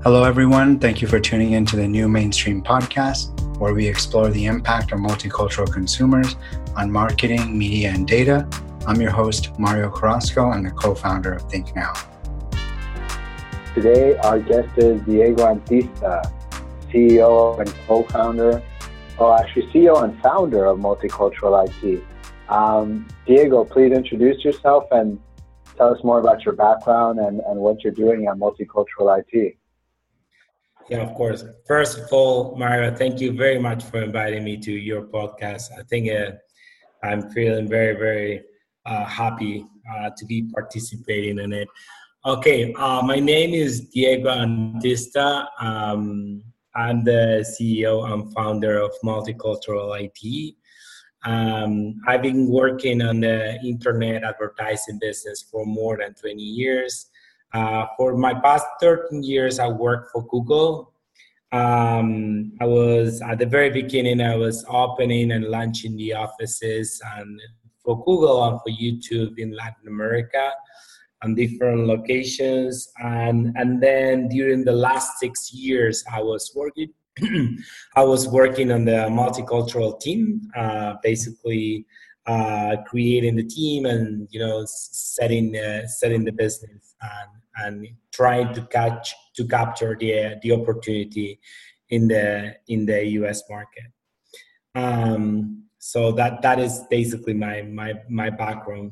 Hello, everyone. Thank you for tuning in to the New Mainstream podcast, where we explore the impact of multicultural consumers on marketing, media, and data. I'm your host, Mario Carrasco. I'm the co-founder of Think Now. Today, our guest is Diego Antista, CEO and co-founder, CEO and founder of Multicultural IT. Diego, please introduce yourself and tell us more about your background and what you're doing at Multicultural IT. Yeah, of course. First of all, Mario, thank you very much for inviting me to your podcast. I think I'm feeling very, very happy to be participating in it. Okay, my name is Diego Antista. I'm the CEO and founder of Multicultural IT. I've been working on the internet advertising business for more than 20 years. For my past 13 years, I worked for Google. I was at the very beginning, I was opening and launching the offices and for Google and for YouTube in Latin America and different locations. And then during the last 6 years, I was working on the multicultural team, basically creating the team and setting the business and trying to capture the opportunity in the US market. So that is basically my background.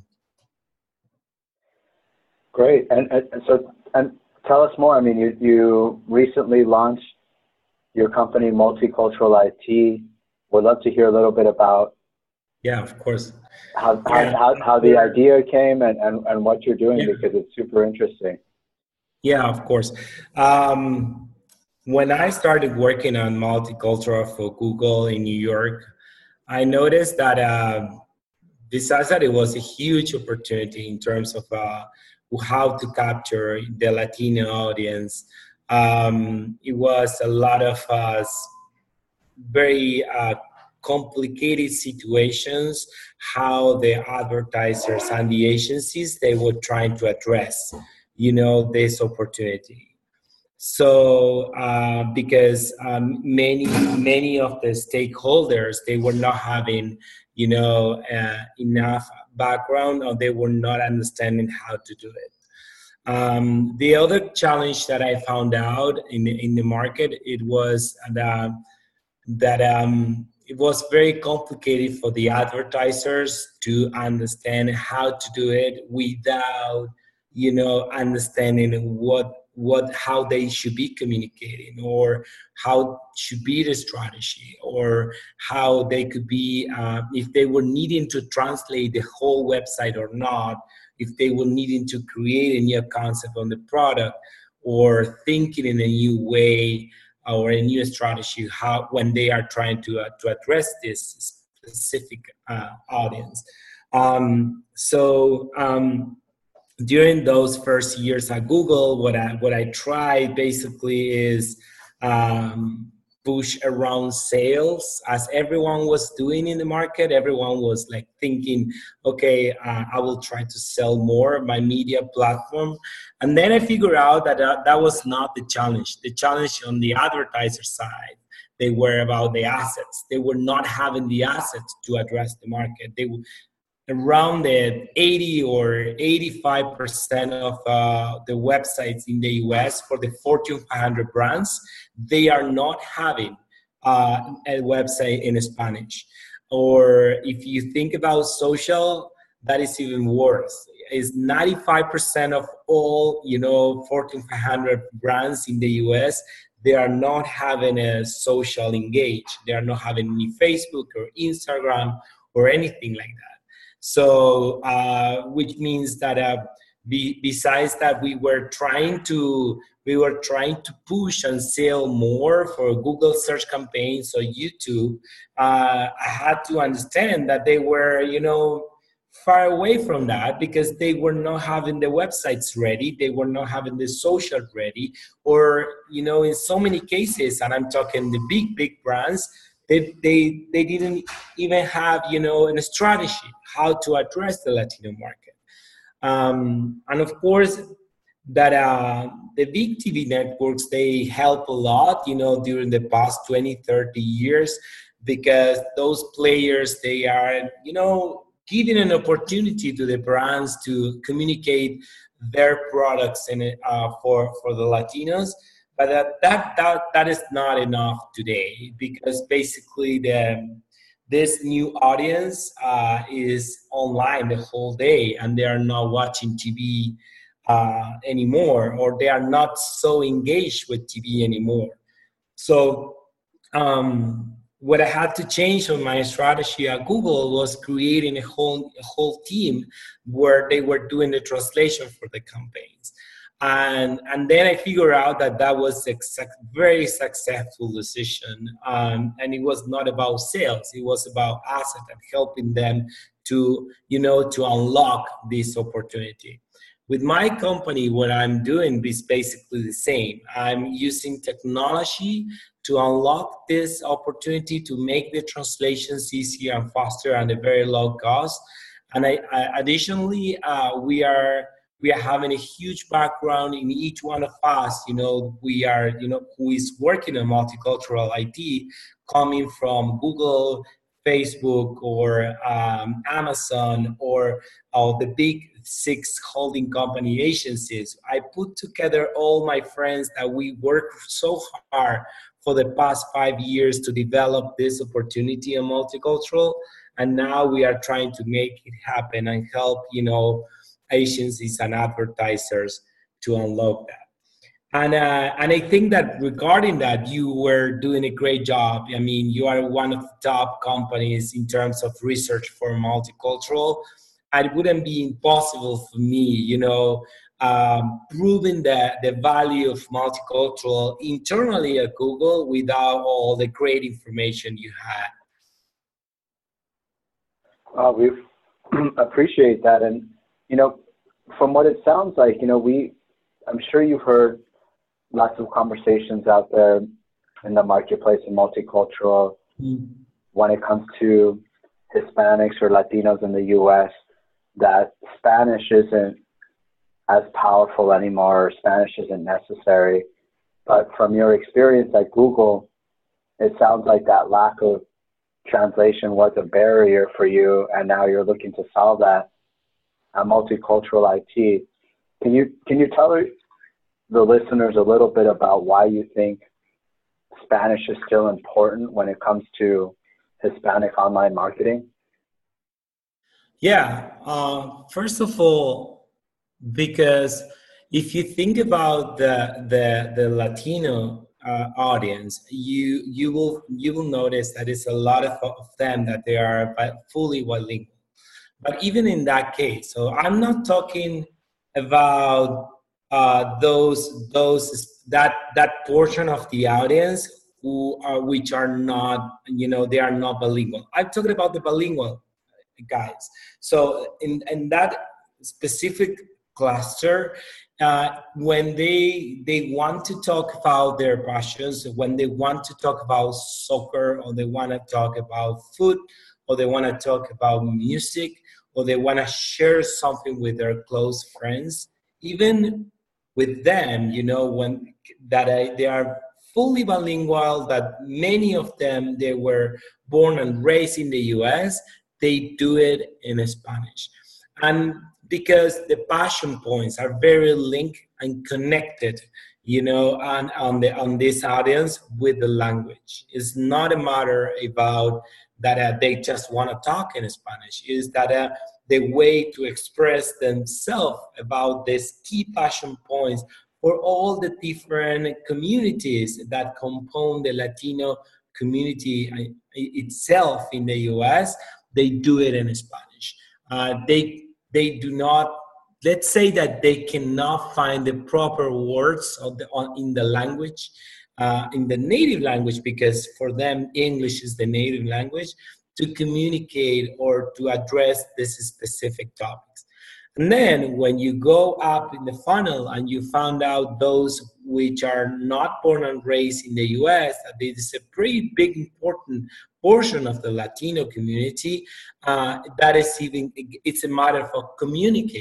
Great, and tell us more. I mean, you recently launched your company, Multicultural IT. Would love to hear a little bit about. Yeah, of course. How the idea came and what you're doing, because it's super interesting. Yeah, of course. When I started working on multicultural for Google in New York, I noticed that besides that it was a huge opportunity in terms of how to capture the Latino audience. It was a lot of very complicated situations, how the advertisers and the agencies, they were trying to address, this opportunity. So because many of the stakeholders, they were not having, enough background, or they were not understanding how to do it. The other challenge that I found out in the market, it was that it was very complicated for the advertisers to understand how to do it without, understanding how they should be communicating, or how should be the strategy, or how they could be, if they were needing to translate the whole website or not, if they were needing to create a new concept on the product, or thinking in a new way, or a new strategy, when they are trying to address this specific audience. During those first years at Google, what I tried basically is push around sales, as everyone was doing in the market. Everyone was like thinking, okay, I will try to sell more my media platform. And then I figured out that was not the challenge. The challenge on the advertiser side, they were about the assets. They were not having the assets to address the market. They were around the 80 or 85% of the websites in the US for the Fortune 500 brands, they are not having a website in Spanish. Or if you think about social, that is even worse. Is 95% of all, Fortune 500 brands in the US, they are not having a social engage. They are not having any Facebook or Instagram or anything like that. So, which means that besides that, we were trying to push and sell more for Google search campaigns or YouTube. I had to understand that they were, far away from that, because they were not having the websites ready, they were not having the social ready, or in so many cases, and I'm talking the big brands, they didn't even have a strategy how to address the Latino market. And of course, that the big TV networks, they help a lot, during the past 20, 30 years, because those players, they are, giving an opportunity to the brands to communicate their products for the Latinos. But that is not enough today, because basically this new audience is online the whole day, and they are not watching TV anymore, or they are not so engaged with TV anymore. So what I had to change on my strategy at Google was creating a whole team where they were doing the translation for the campaigns. And then I figured out that was a very successful decision. And it was not about sales. It was about asset and helping them to unlock this opportunity. With my company, what I'm doing is basically the same. I'm using technology to unlock this opportunity to make the translations easier and faster and at a very low cost. And additionally, we are having a huge background in each one of us. We are, who is working in multicultural IT, coming from Google, Facebook, or Amazon, or the big 6 holding company agencies. I put together all my friends that we worked so hard for the past 5 years to develop this opportunity in multicultural, and now we are trying to make it happen and help agencies and advertisers to unlock that. And I think that regarding that, you were doing a great job. I mean, you are one of the top companies in terms of research for multicultural. It wouldn't be impossible for me, proving the value of multicultural internally at Google without all the great information you had. We appreciate that. And, from what it sounds like, I'm sure you've heard lots of conversations out there in the marketplace in multicultural when it comes to Hispanics or Latinos in the U.S., that Spanish isn't as powerful anymore, or Spanish isn't necessary. But from your experience at Google, it sounds like that lack of translation was a barrier for you, and now you're looking to solve that at Multicultural IT. Can you tell the listeners a little bit about why you think Spanish is still important when it comes to Hispanic online marketing? Yeah, first of all, because if you think about the Latino audience, you will notice that it's a lot of them that they are fully bilingual. But even in that case, so I'm not talking about that portion of the audience which are not, they are not bilingual. I'm talking about the bilingual guys. So in that specific cluster, when they want to talk about their passions, when they want to talk about soccer, or they want to talk about food, or they want to talk about music, or they want to share something with their close friends, even with them, they are fully bilingual, that many of them, they were born and raised in the US, they do it in Spanish. And because the passion points are very linked and connected, on this audience with the language. It's not a matter about that they just want to talk in Spanish. Is that the way to express themselves about these key passion points for all the different communities that compose the Latino community itself in the US. They do it in Spanish. They do not, let's say that they cannot find the proper words in the language, in the native language, because for them, English is the native language, to communicate or to address this specific topics. And then when you go up in the funnel and you found out those which are not born and raised in the US, that this is a pretty big, important portion of the Latino community, it's a matter of communication.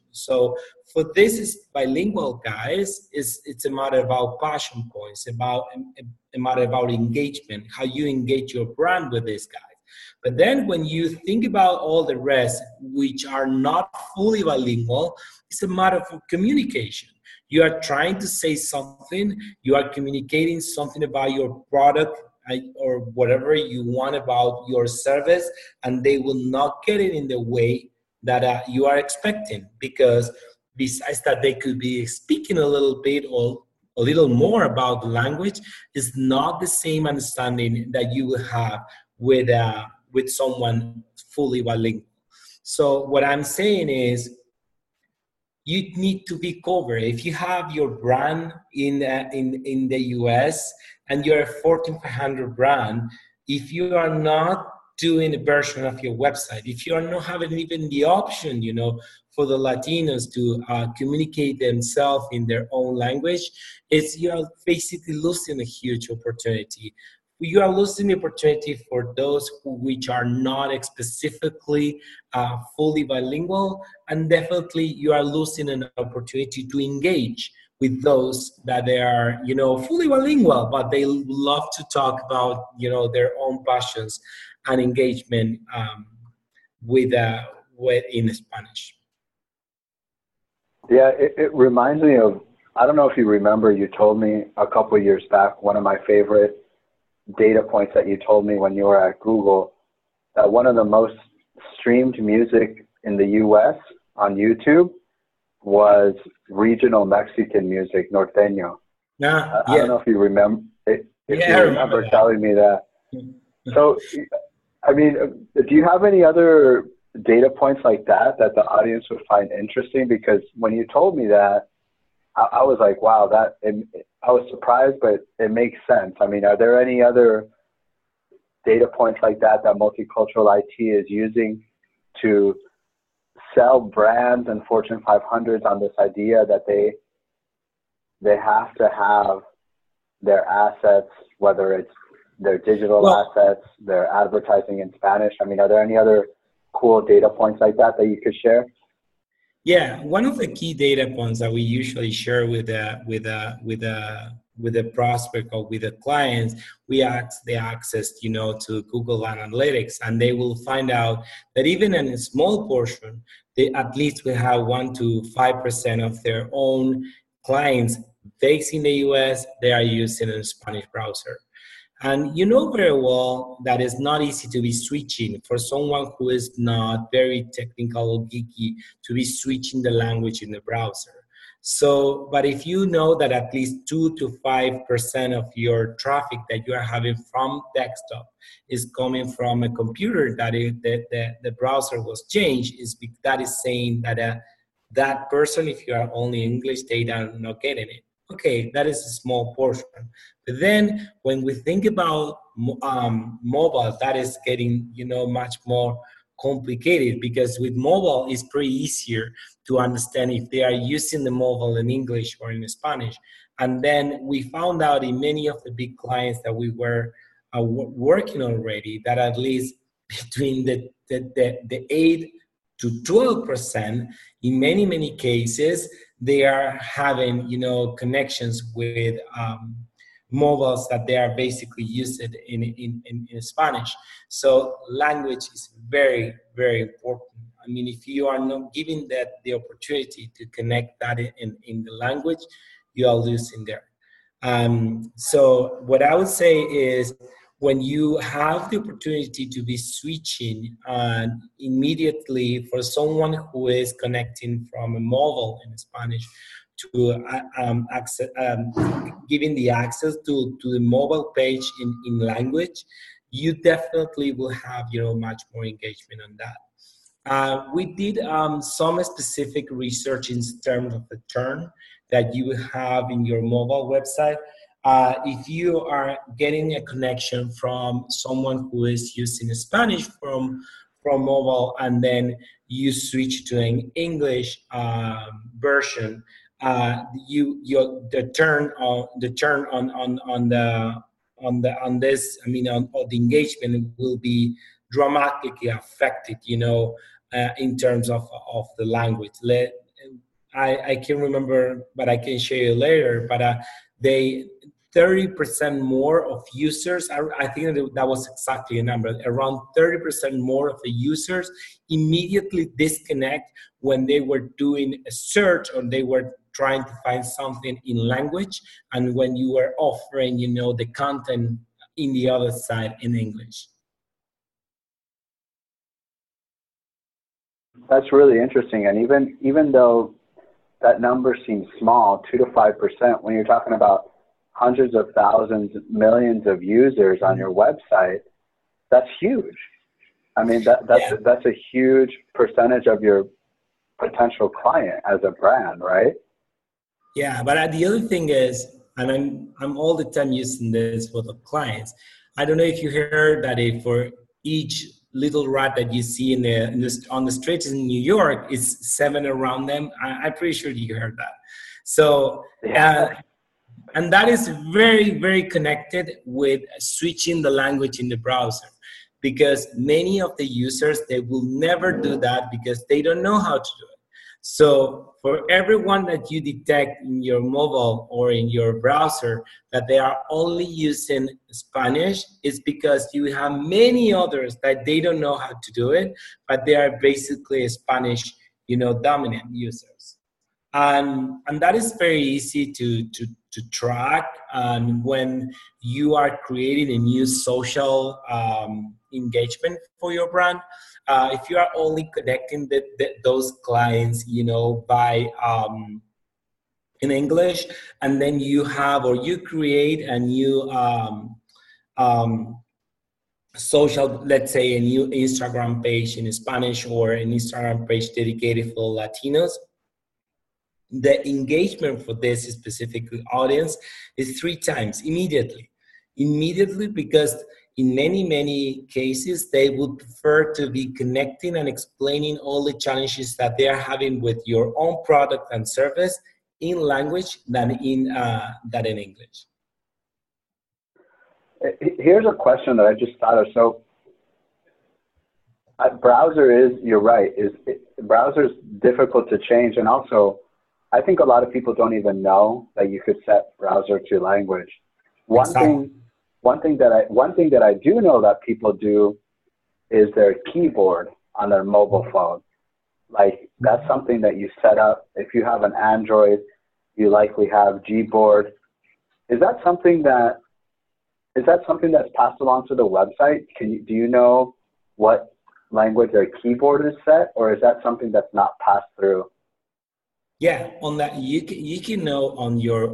So for this is bilingual guys, it's a matter about passion points, about a matter about engagement, how you engage your brand with these guys. But then when you think about all the rest, which are not fully bilingual, it's a matter of communication. You are trying to say something, you are communicating something about your product or whatever you want about your service, and they will not get it in the way that you are expecting, because besides that they could be speaking a little bit or a little more about the language, is not the same understanding that you will have with someone fully bilingual. So what I'm saying is, you need to be covered. If you have your brand in the US and you're a Fortune 500 brand, if you are not doing a version of your website, if you are not having even the option, for the Latinos to communicate themselves in their own language, you're basically losing a huge opportunity. You are losing the opportunity for those which are not specifically fully bilingual, and definitely you are losing an opportunity to engage with those that they are, fully bilingual, but they love to talk about, their own passions and engagement with in Spanish. Yeah, it reminds me of, I don't know if you remember, you told me a couple of years back, one of my favorite data points that you told me when you were at Google, that one of the most streamed music in the US on YouTube was regional Mexican music, norteño. Yeah. I don't know if you remember, if you remember telling me that. So, I mean, do you have any other data points like that the audience would find interesting? Because when you told me that, I was like, wow, I was surprised, but it makes sense. I mean, are there any other data points like that Multicultural IT is using to sell brands and Fortune 500s on this idea that they have to have their assets, whether it's their digital assets, their advertising in Spanish? I mean, are there any other cool data points like that you could share? Yeah, one of the key data points that we usually share with the prospect or with the clients, we ask the access, to Google Analytics, and they will find out that even in a small portion, they at least will have 1 to 5% of their own clients based in the US, they are using a Spanish browser. And you know very well that it's not easy to be switching for someone who is not very technical or geeky to be switching the language in the browser. So, but if you know that at least 2 to 5% of your traffic that you are having from desktop is coming from a computer that the browser was changed, that is saying that that person, if you are only English, they are not getting it. Okay, that is a small portion. But then when we think about mobile, that is getting, much more complicated, because with mobile, it's pretty easier to understand if they are using the mobile in English or in Spanish. And then we found out in many of the big clients that we were working already, that at least between the 8 to 12%, in many cases, they are having, connections with mobiles that they are basically used in Spanish. So language is very, very important. I mean, if you are not giving that the opportunity to connect that in the language, you are losing there. So what I would say is, when you have the opportunity to be switching immediately for someone who is connecting from a mobile in Spanish to giving the access to the mobile page in language, you definitely will have much more engagement on that. We did some specific research in terms of the turn that you have in your mobile website. If you are getting a connection from someone who is using Spanish from and then you switch to an English version, the turn on this, I mean, on the engagement will be dramatically affected, in terms of the language. I can't remember, but I can share you later. But they 30% more of users, I think that was exactly a number, around 30% more of the users immediately disconnect when they were doing a search or they were trying to find something in language, and when you were offering, the content in the other side in English. That's really interesting. And even though that number seems small, 2 to 5%, when you're talking about hundreds of thousands, millions of users on your website, that's huge. I mean, that's a huge percentage of your potential client as a brand, right? Yeah, but the other thing is, and I'm all the time using this for the clients. I don't know if you heard that for each little rat that you see on the streets in New York, it's 7 around them. I'm pretty sure you heard that. So, and that is very, very connected with switching the language in the browser, because many of the users, they will never do that because they don't know how to do it. So for everyone that you detect in your mobile or in your browser that they are only using Spanish, it's because you have many others that they don't know how to do it, but they are basically Spanish, dominant users. And that is very easy to track. And when you are creating a new social engagement for your brand, if you are only connecting those clients, by in English, and then you create a new social, let's say a new Instagram page in Spanish or an Instagram page dedicated for Latinos, the engagement for this specific audience is 3 times immediately, because in many cases, they would prefer to be connecting and explaining all the challenges that they are having with your own product and service in language than in English. Here's a question that I just thought of. So, you're right, browser is difficult to change, and also, I think a lot of people don't even know that you could set browser to language. One thing that I do know that people do is their keyboard on their mobile phone. Like, that's something that you set up. If you have an Android, you likely have Gboard. Is that something that's passed along to the website? Do you know what language their keyboard is set, or is that something that's not passed through? Yeah, on that you can know on your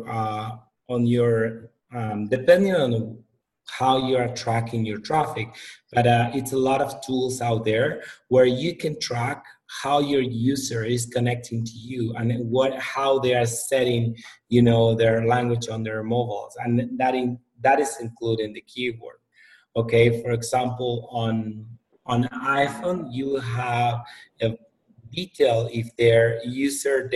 depending on how you are tracking your traffic, but it's a lot of tools out there where you can track how your user is connecting to you and how they are setting, their language on their mobiles, and that is including the keyword. Okay, for example, on iPhone, you have a detail if their user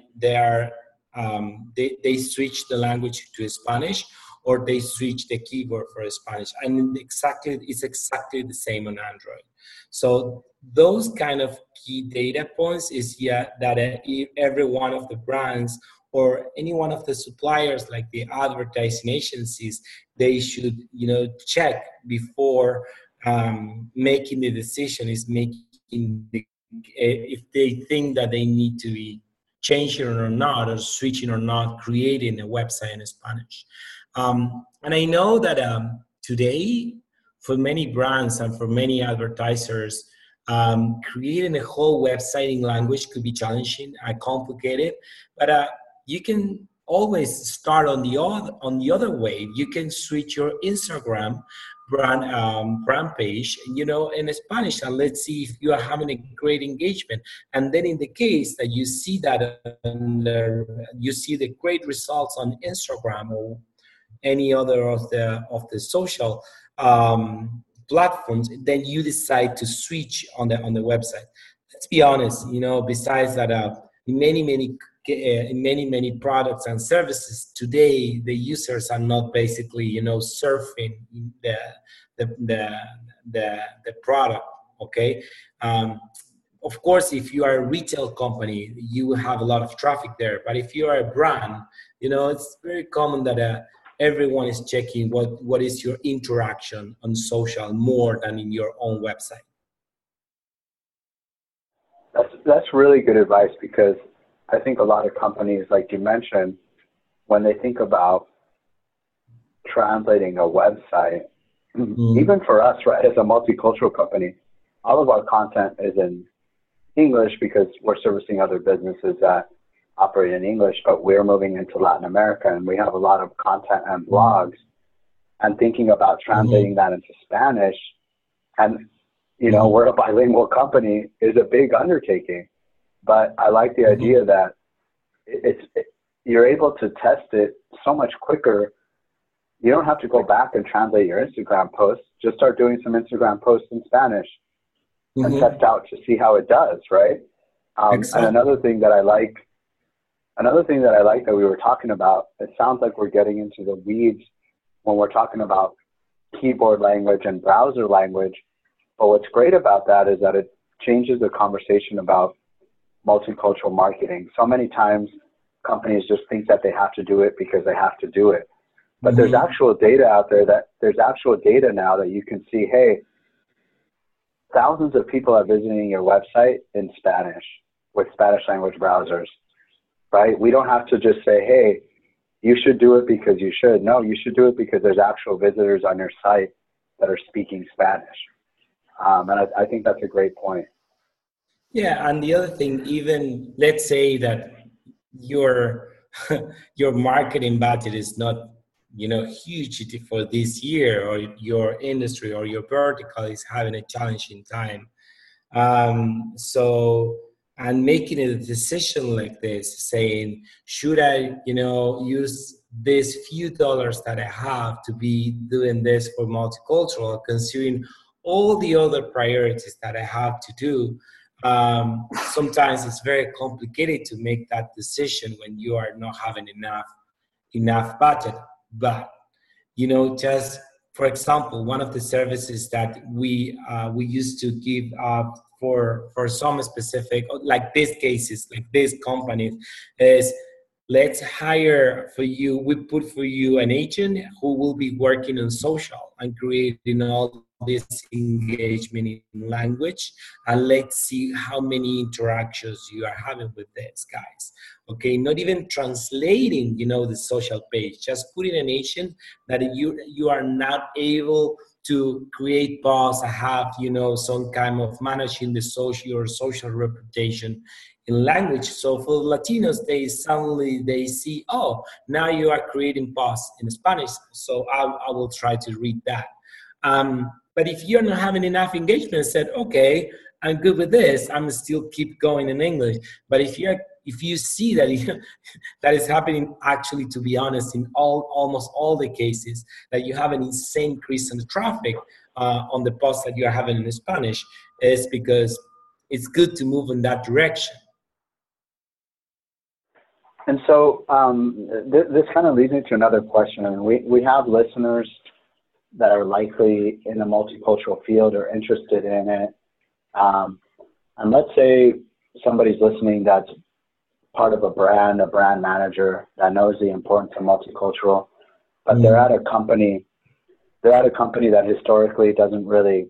they switch the language to Spanish, or they switch the keyboard for Spanish, and it's exactly the same on Android. So those kind of key data points is that every one of the brands or any one of the suppliers, like the advertising agencies, they should check before making the decision, if they think that they need to be changing or not, or switching or not, creating a website in Spanish. And I know that today, for many brands and for many advertisers, creating a whole website in language could be challenging and complicated, but you can always start on the other way. You can switch your Instagram brand page, in Spanish, and let's see if you are having a great engagement. And then in the case that you see that you see the great results on Instagram or any other of the social platforms, then you decide to switch on the website. Let's be honest, besides that, in many products and services today, the users are not basically surfing the product. Okay, of course, if you are a retail company, you will have a lot of traffic there. But if you are a brand, it's very common that everyone is checking what is your interaction on social more than in your own website. That's really good advice, because I think a lot of companies, like you mentioned, when they think about translating a website, even for us, right, as a multicultural company, all of our content is in English because we're servicing other businesses that operate in English, but we're moving into Latin America and we have a lot of content and blogs, and thinking about translating that into Spanish, and we're a bilingual company, is a big undertaking. But I like the idea that you're able to test it so much quicker. You don't have to go back and translate your Instagram posts. Just start doing some Instagram posts in Spanish and test out to see how it does, right? Exactly. And another thing that I like that we were talking about, it sounds like we're getting into the weeds when we're talking about keyboard language and browser language. But what's great about that is that it changes the conversation about multicultural marketing. So many times companies just think that they have to do it because they have to do it. But there's actual data out there there's actual data now that you can see, hey, thousands of people are visiting your website in Spanish with Spanish language browsers, right? We don't have to just say, hey, you should do it because you should. No, you should do it because there's actual visitors on your site that are speaking Spanish. And I think that's a great point. Yeah, and the other thing, even let's say that your marketing budget is not huge for this year, or your industry or your vertical is having a challenging time. And making a decision like this, saying, should I, use this few dollars that I have to be doing this for multicultural, considering all the other priorities that I have to do. Sometimes it's very complicated to make that decision when you are not having enough budget. But just for example, one of the services that we used to give for some specific, like these cases, like these companies, is let's hire for you. We put for you an agent who will be working on social and creating all this engagement in language, and let's see how many interactions you are having with these guys. Okay, not even translating, the social page, just putting an agent that you are not able to create posts, have, some kind of managing the social reputation in language. So for Latinos, they see, oh, now you are creating posts in Spanish, so I will try to read that. But if you're not having enough engagement, said, okay, I'm good with this, I'm still keep going in English. But if you see that that is happening, actually, to be honest, in almost all the cases, that you have an insane increase in the traffic on the posts that you are having in Spanish, is because it's good to move in that direction. And so this kind of leads me to another question. I mean, we have listeners that are likely in the multicultural field or interested in it. And let's say somebody's listening that's part of a brand manager that knows the importance of multicultural, but they're at a company that historically doesn't really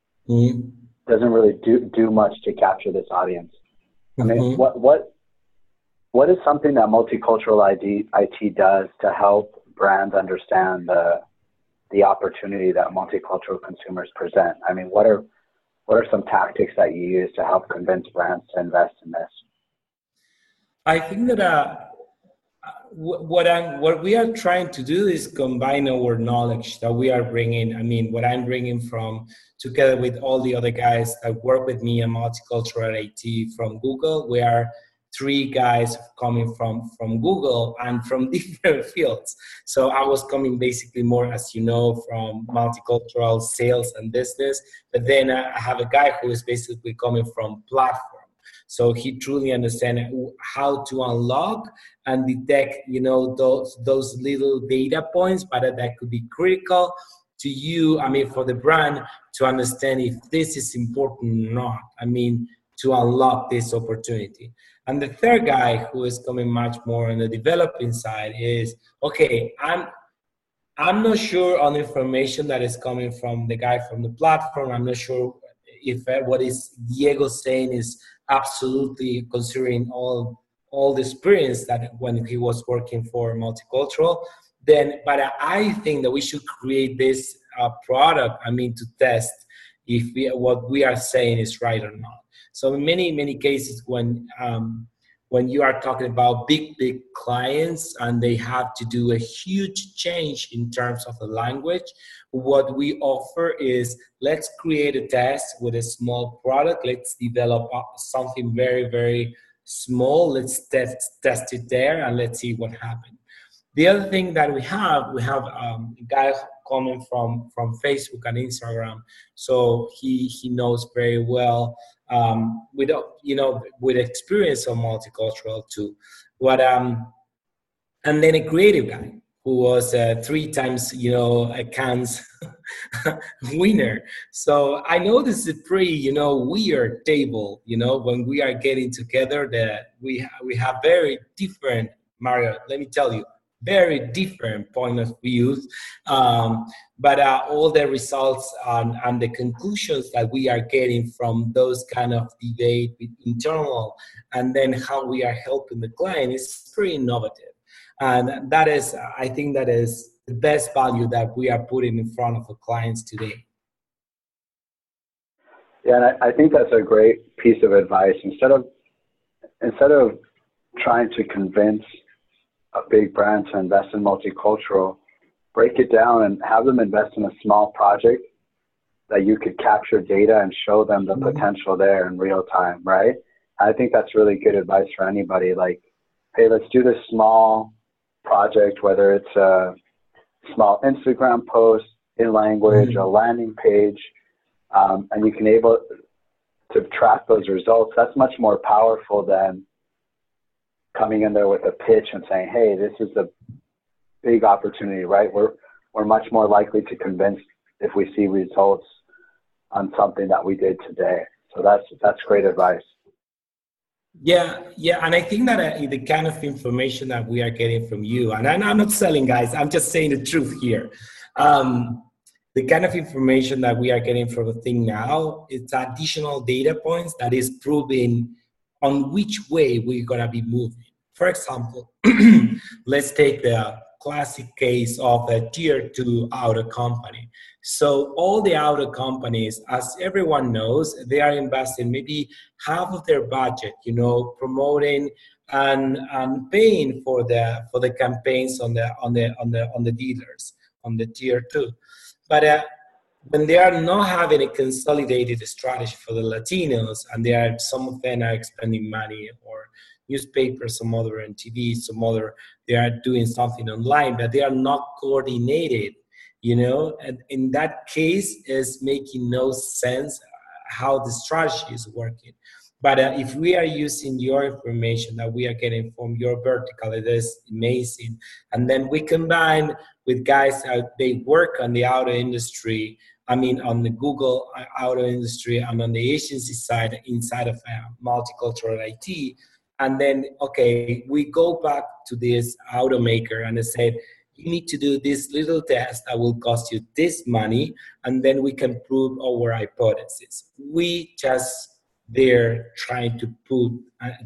do much to capture this audience. I mean, what is something that multicultural IT does to help brands understand the opportunity that multicultural consumers present? I mean, what are some tactics that you use to help convince brands to invest in this? I think that what we are trying to do is combine our knowledge that we are bringing. I mean, what I'm bringing from, together with all the other guys that work with me in multicultural IT from Google. We are 3 guys coming from Google and from different fields. So I was coming basically more, as you know, from multicultural sales and business. But then I have a guy who is basically coming from platform. So he truly understands how to unlock and detect, those little data points, but that could be critical to you, I mean, for the brand to understand if this is important or not. I mean, to unlock this opportunity. And the third guy, who is coming much more on the developing side, is, okay, I'm not sure on the information that is coming from the guy from the platform. I'm not sure if what is Diego saying is absolutely considering all the experience that when he was working for Multicultural. But I think that we should create this product, to test if what we are saying is right or not. So in many cases, when you are talking about big clients and they have to do a huge change in terms of the language, what we offer is, let's create a test with a small product. Let's develop something very, very small. Let's test it there and let's see what happens. The other thing that we have a guy coming from Facebook and Instagram, so he knows very well with experience on Multicultural too. And then a creative guy who was 3 times a Cannes winner. So I know this is a pretty weird table. When we are getting together, that we have very different, Mario. Let me tell you, very different point of views, but all the results and the conclusions that we are getting from those kind of debate with internal, and then how we are helping the client is pretty innovative. And that is, I think that is the best value that we are putting in front of the clients today. Yeah, and I think that's a great piece of advice. Instead of trying to convince a big brand to invest in Multicultural, break it down and have them invest in a small project that you could capture data and show them the potential there in real time, right? I think that's really good advice for anybody. Like, hey, let's do this small project, whether it's a small Instagram post in language, a landing page, and you can able to track those results. That's much more powerful than coming in there with a pitch and saying, hey, this is a big opportunity, right? We're much more likely to convince if we see results on something that we did today. So that's great advice. Yeah, and I think that the kind of information that we are getting from you, and I'm not selling, guys, I'm just saying the truth here. The kind of information that we are getting from the thing now, it's additional data points that is proving on which way we're going to be moving. For example, let's take the classic case of a tier 2 auto company. So all the auto companies, as everyone knows, they are investing maybe half of their budget, promoting and paying for the campaigns on the dealers, on the tier 2. But when they are not having a consolidated strategy for the Latinos, and some of them are spending money or newspapers, some other on TV, some other, they are doing something online, but they are not coordinated, and in that case, it's making no sense how the strategy is working. But if we are using your information that we are getting from your vertical, it is amazing. And then we combine with guys that they work on the auto industry, on the Google auto industry and on the agency side inside of Multicultural IT. And then, okay, we go back to this automaker and they say, you need to do this little test that will cost you this money, and then we can prove our hypothesis. We just there trying to prove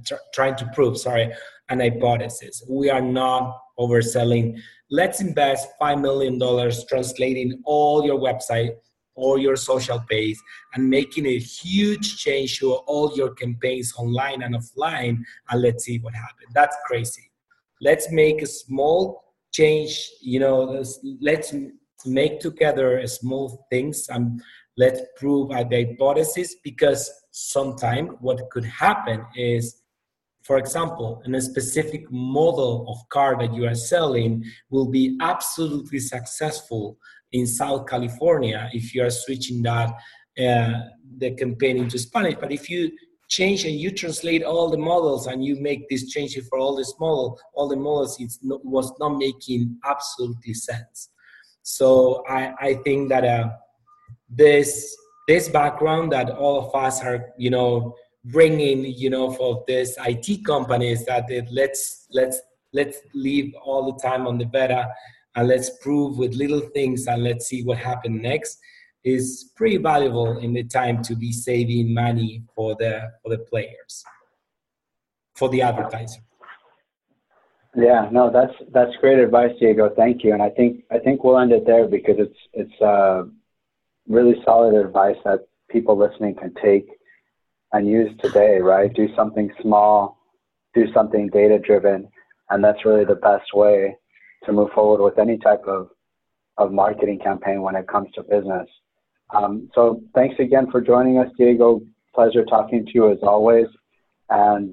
an hypothesis. We are not overselling. Let's invest $5 million translating all your website or your social page and making a huge change to all your campaigns online and offline, and let's see what happens. That's crazy. Let's make a small change, let's make together a small things and let's prove the hypothesis, because sometimes what could happen is, for example, in a specific model of car that you are selling will be absolutely successful in South California if you are switching that the campaign into Spanish. But if you change and you translate all the models and you make this change for all the models, it was not making absolutely sense. So I think that this background that all of us are, bringing, for this IT companies that let's leave all the time on the beta and let's prove with little things and let's see what happens next is pretty valuable in the time to be saving money for the players, for the advertiser. Yeah, no, that's great advice, Diego. Thank you. And I think we'll end it there because it's really solid advice that people listening can take and use today, right? Do something small, do something data-driven, and that's really the best way to move forward with any type of marketing campaign when it comes to business. So thanks again for joining us, Diego. Pleasure talking to you as always. And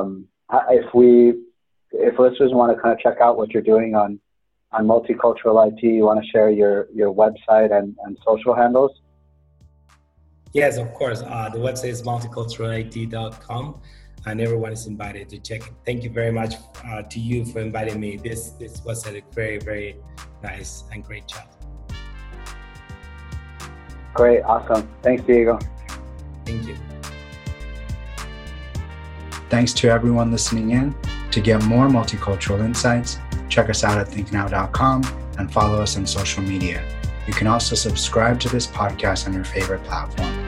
if listeners want to kind of check out what you're doing on Multicultural IT, you want to share your website and social handles? Yes, of course. The website is multiculturalit.com, and everyone is invited to check it. Thank you very much to you for inviting me. This was a very, very nice and great chat. Great. Awesome. Thanks, Diego. Thank you. Thanks to everyone listening in. To get more multicultural insights, check us out at thinknow.com and follow us on social media. You can also subscribe to this podcast on your favorite platform.